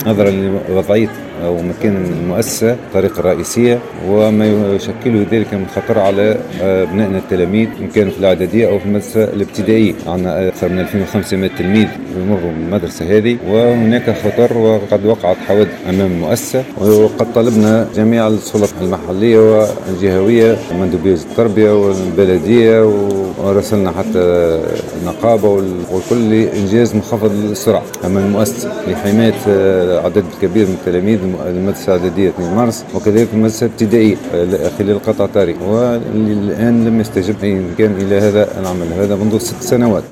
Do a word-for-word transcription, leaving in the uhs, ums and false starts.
نظرا لوضعية أو مكان المؤسسة الطريقة الرئيسية، وما يشكله ذلك من خطر على أبنائنا التلاميذ إن كانوا في الإعدادية أو في المدرسة الابتدائية. عندنا أكثر من ألفين وخمسمائة تلميذ يمروا من المدرسة هذه، وهناك خطر وقد وقعت حوادث أمام المؤسسة. وقد طلبنا جميع السلطات المحلية والجهوية، مندوبية التربية والبلدية، ورسلنا حتى النقابة والكل لإنجاز منخفض السرعة أمام المؤسسة لحماية عدد كبير من التلاميذ المدرسة الإعدادية اثنين مارس، وكذلك المدرسة الابتدائية خلال قطع طريق. والآن لم يستجب أي كان إلى هذا العمل هذا منذ ست سنوات.